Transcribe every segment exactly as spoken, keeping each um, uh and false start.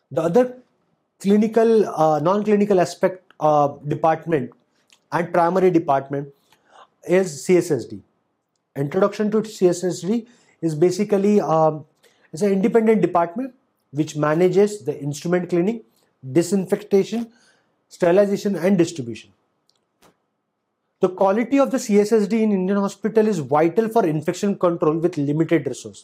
The other clinical, uh, non-clinical aspect uh, department and primary department is C S S D. Introduction to C S S D is basically um, it's an independent department which manages the instrument cleaning, disinfection, sterilization, and distribution. The quality of the C S S D in Indian hospital is vital for infection control with limited resource.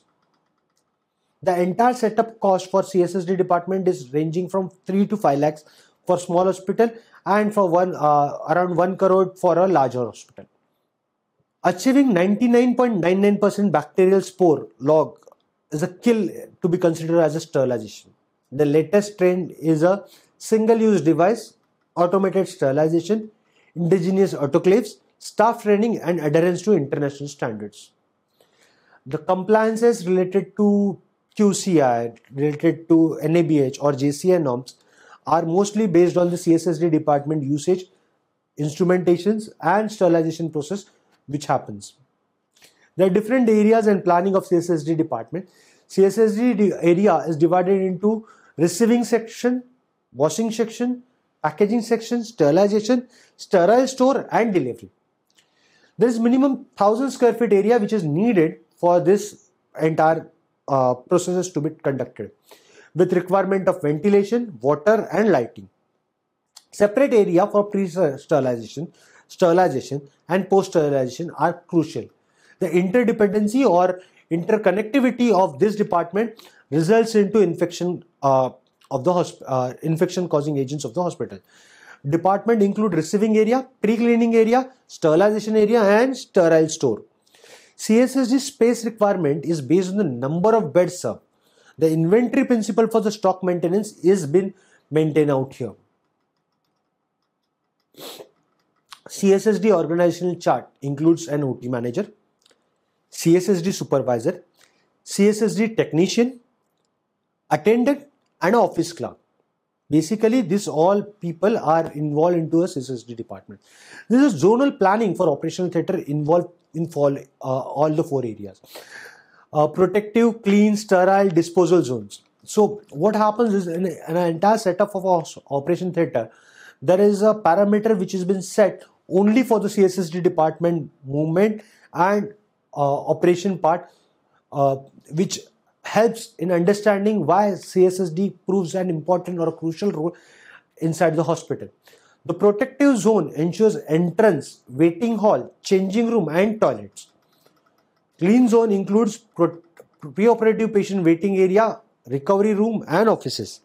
The entire setup cost for C S S D department is ranging from three to five lakhs for small hospital and for one uh, around one crore for a larger hospital. Achieving ninety-nine point nine nine percent bacterial spore log is a kill to be considered as a sterilization. The latest trend is a single-use device, automated sterilization, indigenous autoclaves, staff training, and adherence to international standards. The compliances related to Q C I, related to N A B H or J C I norms are mostly based on the C S S D department usage, instrumentations, and sterilization process which happens. There are different areas and planning of C S S D department. C S S D area is divided into receiving section, washing section, packaging section, sterilization, sterile store, and delivery. There is minimum one thousand square feet area which is needed for this entire uh, processes to be conducted, with requirement of ventilation, water, and lighting. Separate area for pre-sterilization, sterilization, and post-sterilization are crucial. The interdependency or interconnectivity of this department results into infection uh, of the uh, infection causing agents of the hospital. Department include receiving area, pre-cleaning area, sterilization area, and sterile store. C S S D space requirement is based on the number of beds served. The inventory principle for the stock maintenance is been maintained out here. C S S D organizational chart includes an O T manager, C S S D supervisor, C S S D technician, attendant, and office clerk. Basically, this all people are involved into a C S S D department. This is zonal planning for operational theatre involved in all, uh, all the four areas. Uh, protective, clean, sterile, disposal zones. So what happens is in an entire setup of our operation theatre, there is a parameter which has been set only for the C S S D department movement and uh, operation part, uh, which helps in understanding why C S S D proves an important or a crucial role inside the hospital. The protective zone ensures entrance, waiting hall, changing room, and toilets. Clean zone includes pre-operative patient waiting area, recovery room, and offices.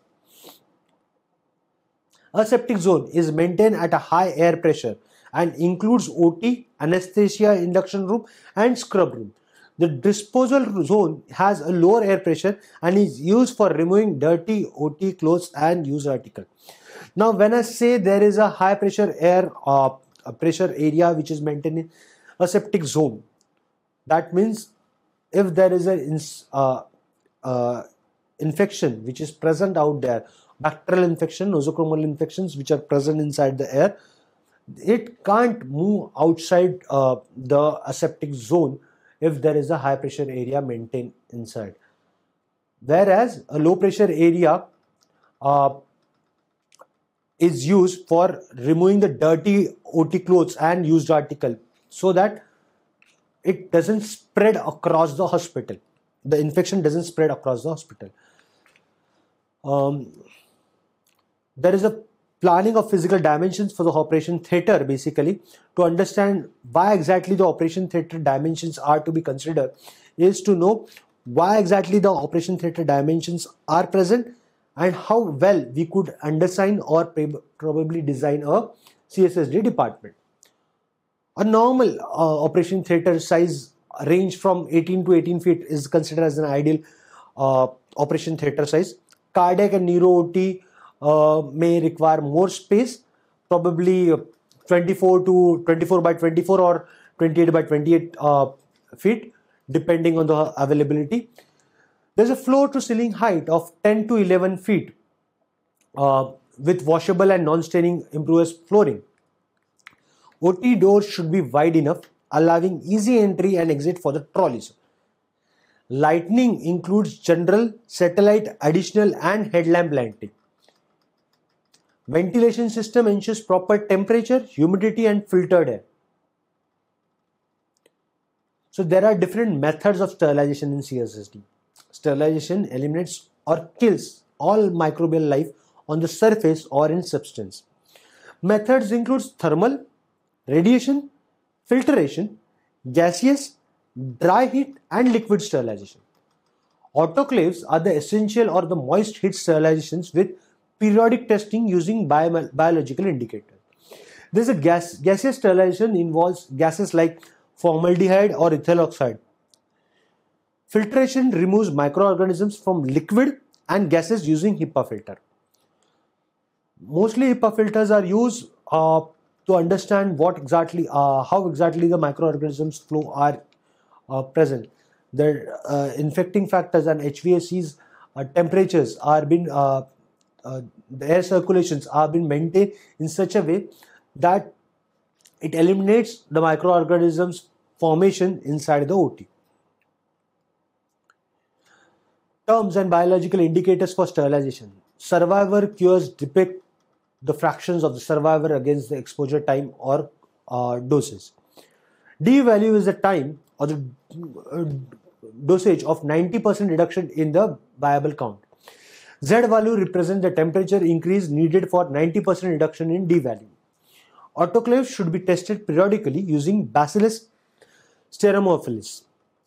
Aseptic zone is maintained at a high air pressure and includes O T, anesthesia induction room, and scrub room. The disposal zone has a lower air pressure and is used for removing dirty O T clothes and used article. Now, when I say there is a high pressure air uh, pressure area which is maintained in aseptic zone, that means if there is a uh, uh, infection which is present out there, bacterial infection, nosocomial infections which are present inside the air, it can't move outside uh, the aseptic zone if there is a high pressure area maintained inside. Whereas a low pressure area uh, is used for removing the dirty O T clothes and used article so that it doesn't spread across the hospital. The infection doesn't spread across the hospital. Um, there is a planning of physical dimensions for the operation theatre basically. To understand why exactly the operation theatre dimensions are to be considered is to know why exactly the operation theatre dimensions are present and how well we could undersign or probably design a C S S D department. A normal uh, operation theatre size range from eighteen to eighteen feet is considered as an ideal uh, operation theatre size. Cardiac and neuro O T uh, may require more space, probably twenty-four to twenty-four by twenty-four or twenty-eight by twenty-eight uh, feet, depending on the availability. There's a floor to ceiling height of ten to eleven feet uh, with washable and non-staining impervious flooring. O T doors should be wide enough, allowing easy entry and exit for the trolleys. Lighting includes general, satellite, additional and headlamp lighting. Ventilation system ensures proper temperature, humidity and filtered air. So there are different methods of sterilization in C S S D. Sterilization eliminates or kills all microbial life on the surface or in substance. Methods include thermal, radiation, filtration, gaseous, dry heat and liquid sterilization. Autoclaves are the essential or the moist heat sterilizations with periodic testing using bio biological indicators. This is a gas gaseous sterilization involves gases like formaldehyde or ethyl oxide. Filtration removes microorganisms from liquid and gases using HEPA filter. Mostly HEPA filters are used uh, to understand what exactly, uh, how exactly the microorganisms flow are uh, present. The uh, infecting factors and H V A C's uh, temperatures are being, uh, uh, the air circulations are being maintained in such a way that it eliminates the microorganisms formation inside the O T. Terms and biological indicators for sterilization. Survivor cures depict the fractions of the survivor against the exposure time or uh, doses. D value is the time or the uh, dosage of ninety percent reduction in the viable count. Z value represents the temperature increase needed for ninety percent reduction in D value. Autoclaves should be tested periodically using Bacillus stereomophilis.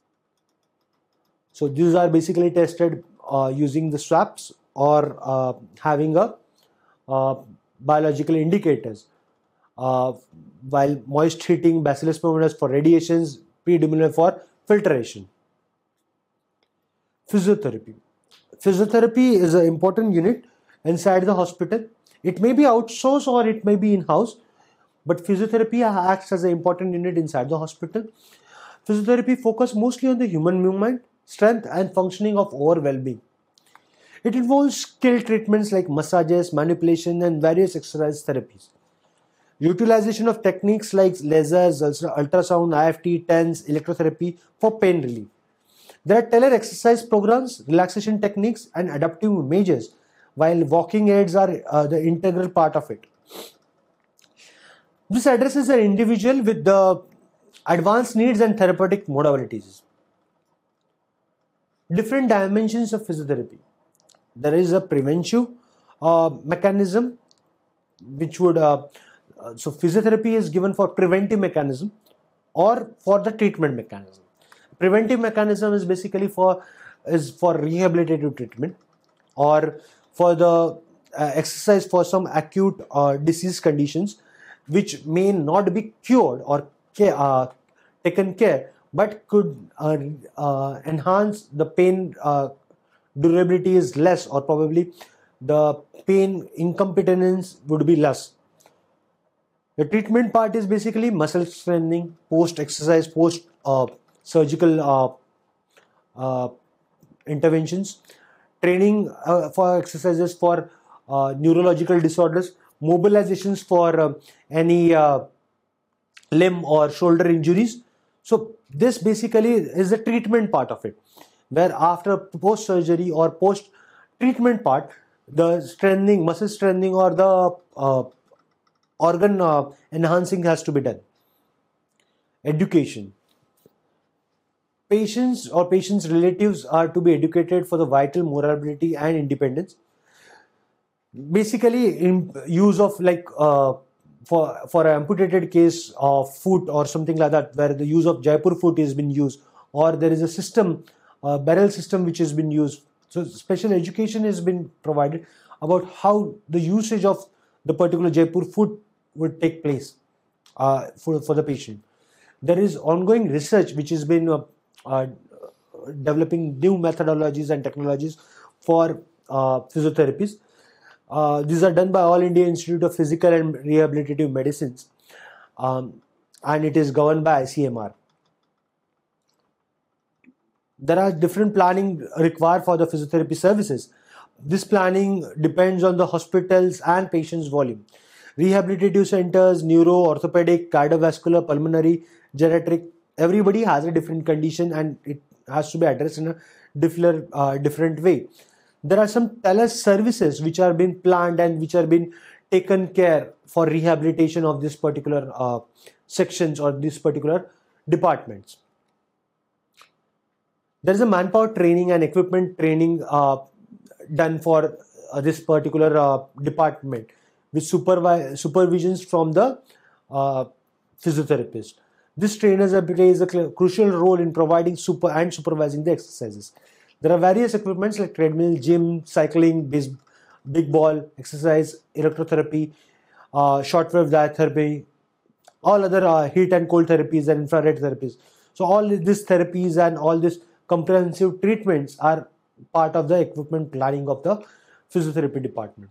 So these are basically tested uh, using the swabs or uh, having a uh, biological indicators. Uh, while moist heating, Bacillus pneumonas for radiations, P. diminorum for filtration. Physiotherapy. Physiotherapy is an important unit inside the hospital. It may be outsourced or it may be in-house, but physiotherapy acts as an important unit inside the hospital. Physiotherapy focuses mostly on the human movement, strength and functioning of our well-being. It involves skill treatments like massages, manipulation and various exercise therapies. Utilization of techniques like lasers, ultrasound, I F T, TENS, electrotherapy for pain relief. There are tailored exercise programs, relaxation techniques and adaptive measures, while walking aids are uh, the integral part of it. This addresses an individual with the advanced needs and therapeutic modalities. Different dimensions of physiotherapy. There is a preventive uh, mechanism which would, uh, uh, so physiotherapy is given for preventive mechanism or for the treatment mechanism. Preventive mechanism is basically for, is for rehabilitative treatment or for the uh, exercise for some acute uh, disease conditions which may not be cured or care, uh, taken care, but could uh, uh, enhance the pain uh, durability is less, or probably the pain incompetence would be less. The treatment part is basically muscle strengthening, post exercise, post uh, surgical uh, uh, interventions, training uh, for exercises for uh, neurological disorders, mobilizations for uh, any uh, limb or shoulder injuries. So this basically is the treatment part of it, where after post surgery or post treatment part, the strengthening, muscle strengthening or the uh, organ uh, enhancing has to be done. Education. Patients or patients' relatives are to be educated for the vital mobility and independence. Basically, in use of like uh, for for an amputated case of foot or something like that, where the use of Jaipur foot has been used, or there is a system, a barrel system which has been used. So special education has been provided about how the usage of the particular Jaipur foot would take place uh, for for the patient. There is ongoing research which has been uh, uh, developing new methodologies and technologies for uh, physiotherapies. Uh, these are done by All India Institute of Physical and Rehabilitative Medicines, um, and it is governed by I C M R. There are different planning required for the physiotherapy services. This planning depends on the hospitals and patients' volume. Rehabilitative centers, neuro, orthopedic, cardiovascular, pulmonary, geriatric, everybody has a different condition and it has to be addressed in a different, uh, different way. There are some tele services which are being planned and which are being taken care for rehabilitation of this particular uh, sections or these particular departments. There is a manpower training and equipment training uh, done for uh, this particular uh, department with supervi supervisions from the uh, physiotherapist. This trainers plays a crucial role in providing super and supervising the exercises. There are various equipments like treadmill, gym, cycling, base, big ball, exercise, electrotherapy, uh, shortwave dietherapy, all other uh, heat and cold therapies and infrared therapies. So all these therapies and all these comprehensive treatments are part of the equipment planning of the physiotherapy department.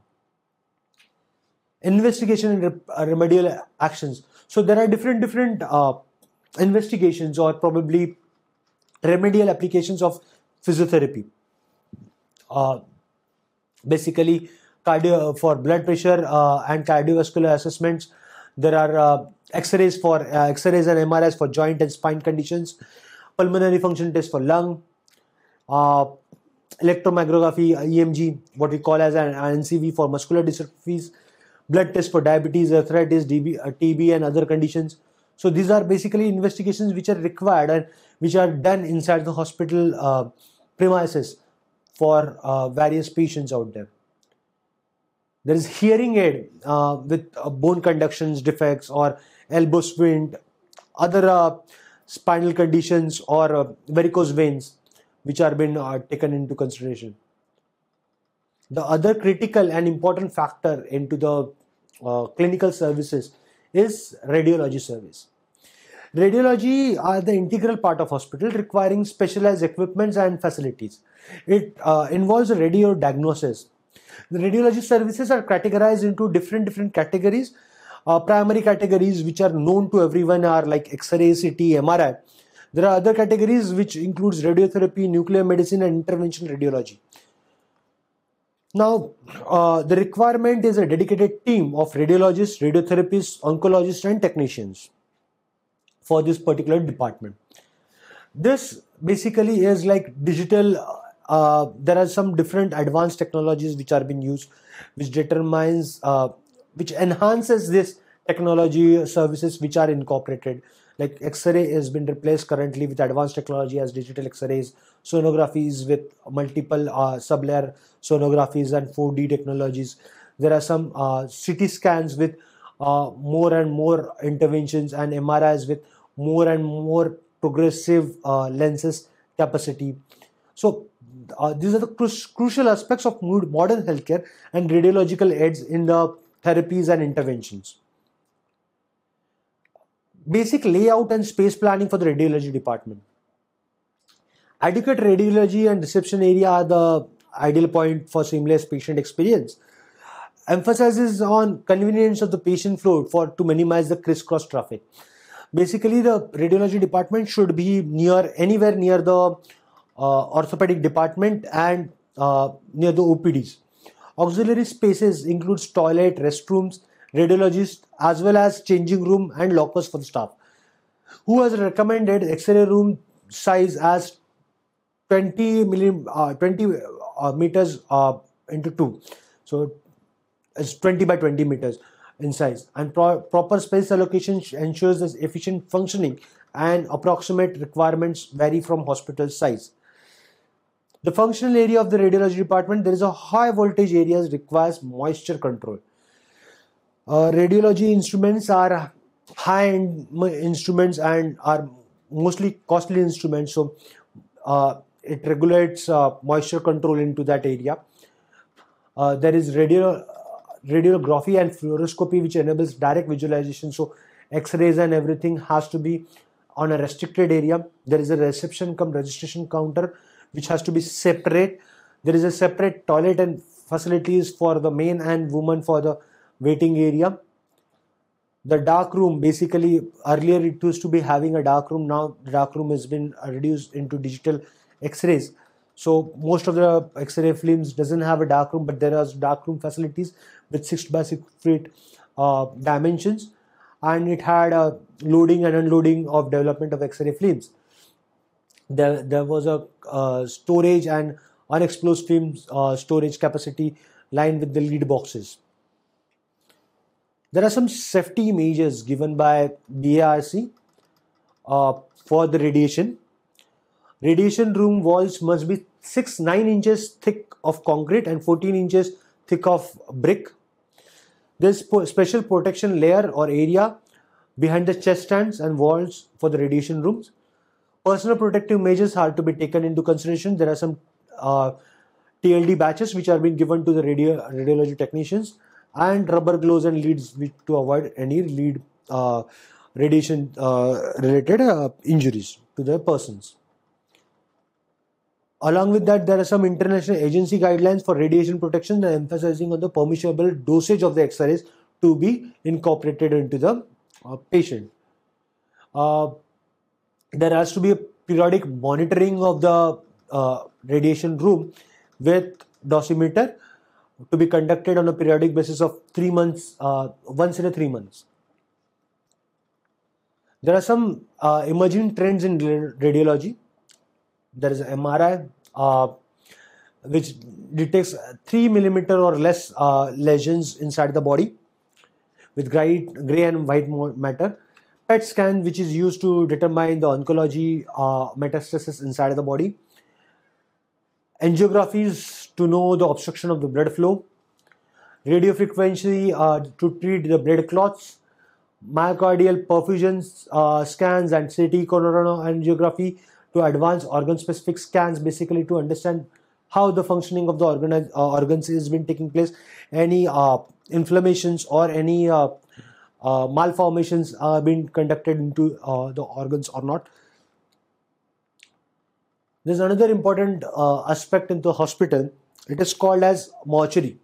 Investigation and uh, remedial actions. So there are different different uh, investigations or probably remedial applications of physiotherapy. Uh, basically, cardio for blood pressure uh, and cardiovascular assessments. There are uh, X-rays for uh, X-rays and M R Is for joint and spine conditions. Pulmonary function test for lung. Uh, electromyography, E M G, what we call as an N C V for muscular dystrophies. Blood test for diabetes, arthritis, D B, uh, T B and other conditions. So these are basically investigations which are required and which are done inside the hospital uh, premises for uh, various patients out there. There is hearing aid uh, with uh, bone conductions defects or elbow splint, other uh, spinal conditions or uh, varicose veins which are being uh, taken into consideration. The other critical and important factor into the uh, clinical services is radiology service. Radiology are the integral part of hospital requiring specialized equipments and facilities. It uh, involves a radio diagnosis. The radiology services are categorized into different different categories. Uh, primary categories which are known to everyone are like X-ray, C T, M R I. There are other categories which includes radiotherapy, nuclear medicine and intervention radiology. Now, uh, the requirement is a dedicated team of radiologists, radiotherapists, oncologists and technicians for this particular department. This basically is like digital, uh, there are some different advanced technologies which are being used, which determines, uh, which enhances this technology services which are incorporated. Like X-ray has been replaced currently with advanced technology as digital X-rays, sonographies with multiple uh, sublayer sonographies and four D technologies. There are some uh, C T scans with uh, more and more interventions and M R Is with more and more progressive uh, lenses capacity. So uh, these are the cru crucial aspects of modern healthcare and radiological aids in the therapies and interventions. Basic layout and space planning for the radiology department. Adequate radiology and reception area are the ideal point for seamless patient experience. Emphasizes on convenience of the patient flow for to minimize the crisscross traffic. Basically, the radiology department should be near anywhere near the uh, orthopedic department and uh, near the O P Ds. Auxiliary spaces includes toilet, restrooms, radiologists as well as changing room and lockers for the staff. Who has recommended X-ray room size as twenty milli, uh, twenty uh, meters uh, into two, so it's twenty by twenty meters in size, and pro proper space allocation ensures this efficient functioning and approximate requirements vary from hospital size. The functional area of the radiology department, there is a high voltage areas requires moisture control. Uh, radiology instruments are high-end instruments and are mostly costly instruments, so uh, it regulates uh, moisture control into that area. Uh, there is radio, radiography and fluoroscopy which enables direct visualization, so X-rays and everything has to be on a restricted area. There is a reception cum registration counter which has to be separate. There is a separate toilet and facilities for the men and women for the waiting area. The dark room, basically earlier it used to be having a dark room, now the dark room has been reduced into digital X-rays. So most of the X-ray films doesn't have a dark room, but there are dark room facilities with six by six feet uh, dimensions, and it had a loading and unloading of development of X-ray films. There, there was a uh, storage and unexploded film uh, storage capacity lined with the lead boxes. There are some safety measures given by B A R C uh, for the radiation. Radiation room walls must be six nine inches thick of concrete and fourteen inches thick of brick. There's special protection layer or area behind the chest stands and walls for the radiation rooms. Personal protective measures are to be taken into consideration. There are some uh, T L D batches which are being given to the radio, radiology technicians, and rubber gloves and leads to avoid any lead uh, radiation uh, related uh, injuries to the persons. Along with that, there are some international agency guidelines for radiation protection that emphasizing on the permissible dosage of the X-rays to be incorporated into the uh, patient. Uh, there has to be a periodic monitoring of the uh, radiation room with dosimeter to be conducted on a periodic basis of three months, uh, once in a three months. There are some uh, emerging trends in radiology. There is M R I, uh, which detects three millimeter or less uh, lesions inside the body with gray, gray and white matter. P E T scan, which is used to determine the oncology uh, metastasis inside the body. Angiographies to know the obstruction of the blood flow. Radiofrequency uh, to treat the blood clots. Myocardial perfusion uh, scans and C T coronary angiography to advance organ-specific scans, basically to understand how the functioning of the organ, uh, organs is been taking place, any uh, inflammations or any uh, uh, malformations are being conducted into uh, the organs or not. There's another important uh, aspect in the hospital. It is called as mortuary.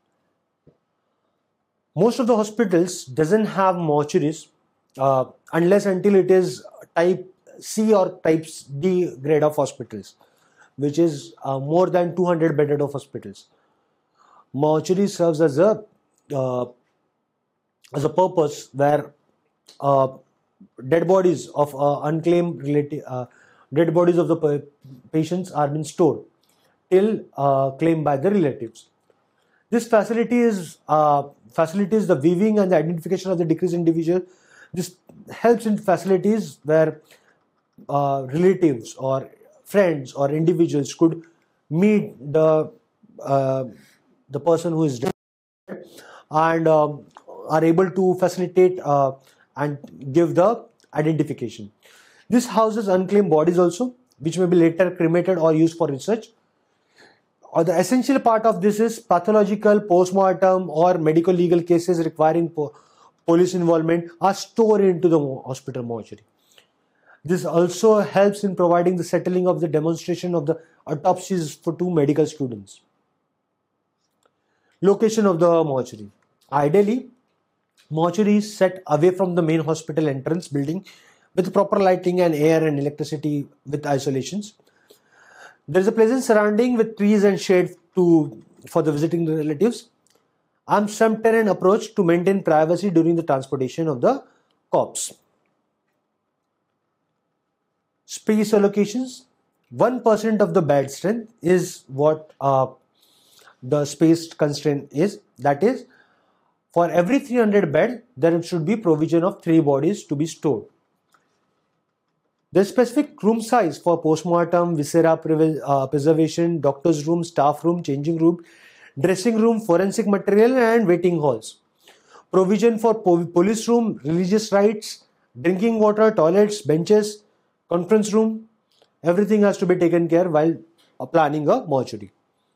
Most of the hospitals doesn't have mortuaries uh, unless until it is type C or type D grade of hospitals, which is uh, more than two hundred bedded of hospitals. Mortuary serves as a uh, as a purpose where uh, dead bodies of uh, unclaimed relative, uh, dead bodies of the patients are being stored till uh, claimed by the relatives. This facility is uh, facilitates the viewing and the identification of the deceased individual. This helps in facilities where uh, relatives or friends or individuals could meet the uh, the person who is dead and um, are able to facilitate uh, and give the identification. This houses unclaimed bodies also, which may be later cremated or used for research. Or the essential part of this is pathological, post-mortem or medical legal cases requiring po police involvement are stored into the hospital mortuary. This also helps in providing the settling of the demonstration of the autopsies for two medical students. Location of the mortuary. Ideally, mortuary is set away from the main hospital entrance building with proper lighting and air and electricity with isolations. There is a pleasant surrounding with trees and shade to for the visiting relatives. Armed some terrain approach to maintain privacy during the transportation of the corpse. Space allocations. one percent of the bed strength is what uh, the space constraint is. That is, for every three hundred bed, there should be provision of three bodies to be stored. The specific room size for postmortem, viscera uh, preservation, doctor's room, staff room, changing room, dressing room, forensic material and waiting halls. Provision for po police room, religious rites, drinking water, toilets, benches, conference room. Everything has to be taken care while uh, planning a mortuary.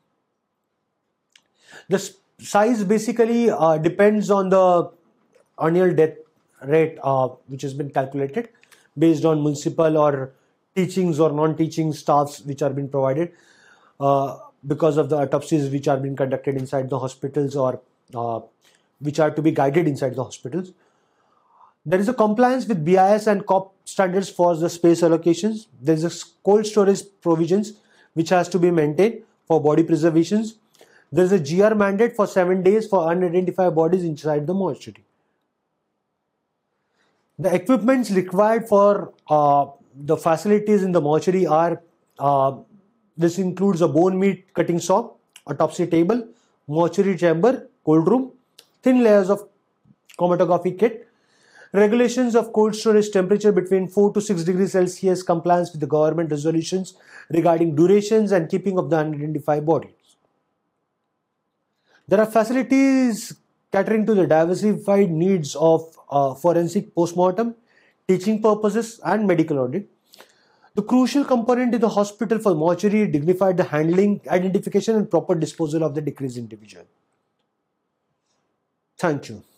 The size basically uh, depends on the annual death rate uh, which has been calculated based on municipal or teachings or non-teaching staffs which are being provided uh, because of the autopsies which are being conducted inside the hospitals or uh, which are to be guided inside the hospitals. There is a compliance with B I S and C O P standards for the space allocations. There is a cold storage provisions which has to be maintained for body preservations. There is a G R mandate for seven days for unidentified bodies inside the mortuary. The equipments required for uh, the facilities in the mortuary are, uh, this includes a bone meat cutting saw, autopsy table, mortuary chamber, cold room, thin layers of chromatography kit, regulations of cold storage temperature between four to six degrees Celsius, compliance with the government resolutions regarding durations and keeping of the unidentified bodies. There are facilities catering to the diversified needs of uh, forensic postmortem, teaching purposes, and medical audit. The crucial component in the hospital for mortuary dignified the handling, identification, and proper disposal of the deceased individual. Thank you.